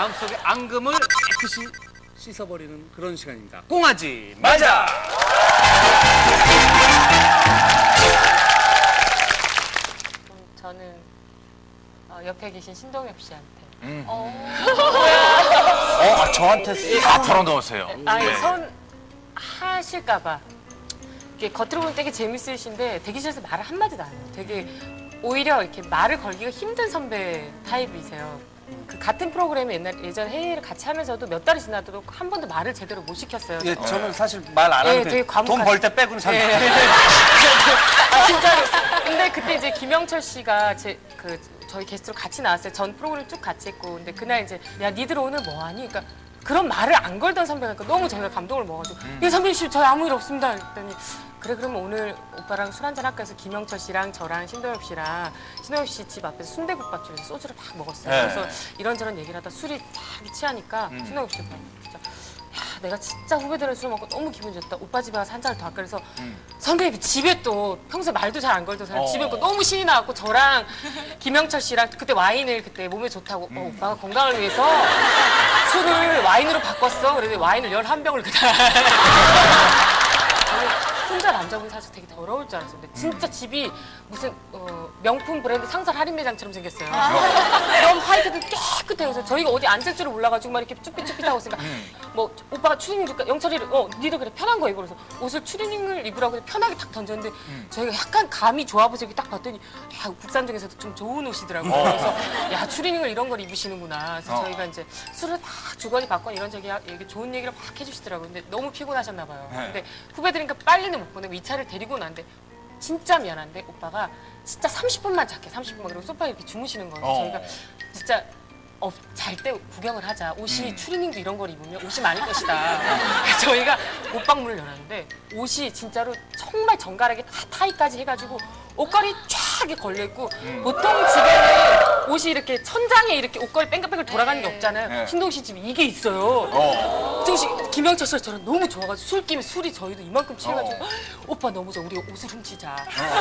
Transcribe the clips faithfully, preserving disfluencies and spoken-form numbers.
마음속의 앙금을 깨끗이 씻어버리는 그런 시간입니다. 꽁하지 맞아! 저는 어, 옆에 계신 신동엽 씨한테. 음. 어, 어 아, 저한테 다 털어넣으세요. 아니, 네. 선 하실까봐. 이게 겉으로 보면 되게 재밌으신데 대기실에서 말을 한마디도 안 해요. 되게 오히려 이렇게 말을 걸기가 힘든 선배 타입이세요. 그 같은 프로그램에 옛날 예전 회의를 같이 하면서도 몇 달이 지나도 한 번도 말을 제대로 못 시켰어요. 예, 저는 사실 말 안 예, 하는데 되게 과묵한- 돈 벌 때 빼고는 잘 예. 안 해요. 아, 진짜로. 근데 그때 이제 김영철 씨가 제 그 저희 게스트로 같이 나왔어요. 전 프로그램 쭉 같이 했고. 근데 그날 이제 야 니들 오늘 뭐 하니? 그러니까 그런 말을 안 걸던 선배가 너무 저희가 감동을 먹어가지고 예 선배님 씨 저희 아무 일 없습니다. 그랬더니 그래 그러면 오늘 오빠랑 술 한잔 할까 해서 김영철 씨랑 저랑 신동엽 씨랑 신동엽 씨 집 앞에서 순대국밥집에서 소주를 막 먹었어요. 네. 그래서 이런저런 얘기를 하다 술이 딱 취하니까 음. 신동엽 씨가 진짜 야, 내가 진짜 후배들이랑 술 먹고 너무 기분 좋다. 오빠 집에 가서 한 잔을 더 할까 그래서 음. 선배님이 집에 또 평소에 말도 잘 안 걸던 사람 어. 집에 또 너무 신이 나갖고 저랑 김영철 씨랑 그때 와인을 그때 몸에 좋다고 음. 어, 오빠가 건강을 위해서 술을 와인으로 바꿨어. 그래서 와인을 열한 병을 그날 저는 혼자 남자분이 사실 되게 더러울 줄 알았어요. 근데 진짜 집이 무슨 어, 명품 브랜드 상설 할인 매장처럼 생겼어요. 너무 화이트도 깨끗해요. 그래서 저희가 어디 앉을 줄을 몰라가지고 막 이렇게 쭈삣쭈삣하고 있으니까 뭐 오빠가 추리닝 줄까? 영철이를 어 니도 그래 편한 거 입어. 그래서 옷을 추리닝을 입으라고 해서 편하게 딱 던졌는데 저희가 약간 감이 좋아 보여서 이렇게 딱 봤더니 야 국산 중에서도 좀 좋은 옷이더라고요. 어. 그래서 야 추리닝을 이런 걸 입으시는구나. 그래서 어. 저희가 이제 술을 막 주거니 받거니 이런 저기 얘기 좋은 얘기를 막 해주시더라고요. 근데 너무 피곤하셨나 봐요. 네. 근데 후배들이니까 빨리는 못 보내고 이 차를 데리고 나는데 진짜 미안한데 오빠가 진짜 삼십 분만 작게 삼십 분만 그리고 소파에 이렇게 주무시는 거예요. 어. 저희가 진짜 어, 잘 때 구경을 하자. 옷이 음. 추리닝도 이런 걸 입으면 옷이 많을 것이다. 저희가 옷방문을 열었는데 옷이 진짜로 정말 정갈하게 다 타이까지 해가지고 옷걸이 쫙 이렇게 걸려있고 음. 보통 집에는 옷이 이렇게 천장에 이렇게 옷걸이 뺑글뺑글 돌아가는 게 없잖아요. 네. 신동 씨 집에 이게 있어요. 어. 정씨 김영철 씨랑 저랑 너무 좋아가지고 술 끼면 술이 저희도 이만큼 취해가지고 어. 오빠 너무 좋아 우리 옷을 훔치자.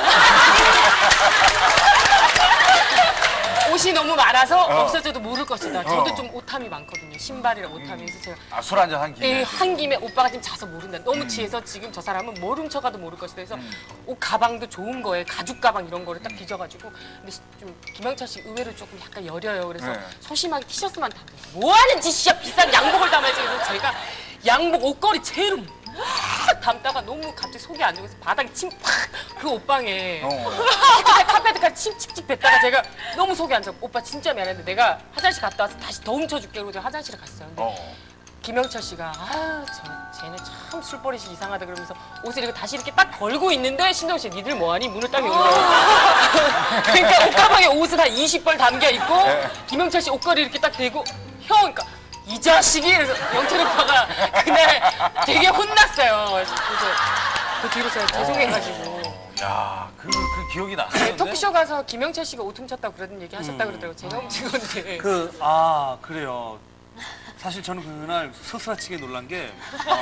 옷이 너무 많아서 어. 없어져도 모를 것이다. 저도 어. 좀 오탐이 많거든요. 신발이랑 오탐이 있어서 제가 아, 술 한잔 한 김에. 예, 한 김에 오빠가 지금 자서 모른다. 너무 취해서 지금 저 사람은 뭘 훔쳐가도 모를 것이다. 그래서 음. 옷 가방도 좋은 거에 가죽 가방 이런 거를 딱 뒤져가지고 근데 좀 김영철 씨 의외로 조금 약간 여려요. 그래서 네. 소심하게 티셔츠만 담고 뭐 하는 짓이야 비싼 양복을 담아야지. 그래서 제가 양복 옷걸이 제로 막 담다가 너무 갑자기 속이 안 좋아서 바닥에 침 팍 그 옷방에 어. 깨끗하게 카페트까지 침 칙칙 뱉다가 제가 너무 속이 안 좋고 오빠 진짜 미안한데 내가 화장실 갔다 와서 다시 더 훔쳐줄게 그러고 제가 화장실에 갔어요. 근데 어. 김영철 씨가 아, 저 쟤네 참 술버릇이 이상하다 그러면서 옷을 이렇게 다시 이렇게 딱 걸고 있는데 신동 씨 니들 뭐하니? 문을 딱 열고 그러니까 옷가방에 옷을 한 이십 벌 담겨 있고 김영철 씨 옷걸이 이렇게 딱 대고 형 그러니까 이 자식이 그래서 영철 오빠가 그날 되게 혼났어요. 그래서 그 뒤로 제가 죄송해가지고 야, 그, 그 기억이 네, 났었는데. 토크쇼 가서 김영철 씨가 옷 훔쳤다고 그런 얘기 하셨다 그러더라고요. 제가 훔친 건데 그, 아, 그래요. 사실 저는 그날 스스라치게 놀란 게, 어,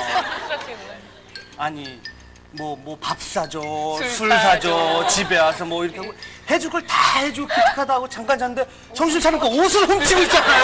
아니, 뭐, 뭐, 밥 사줘, 술 술, 사줘. 사줘, 집에 와서 뭐 이렇게 하고 해줄 걸 다 해주고 기특하다 하고 잠깐 잤는데 정신 차리니까 옷을 훔치고 있잖아요.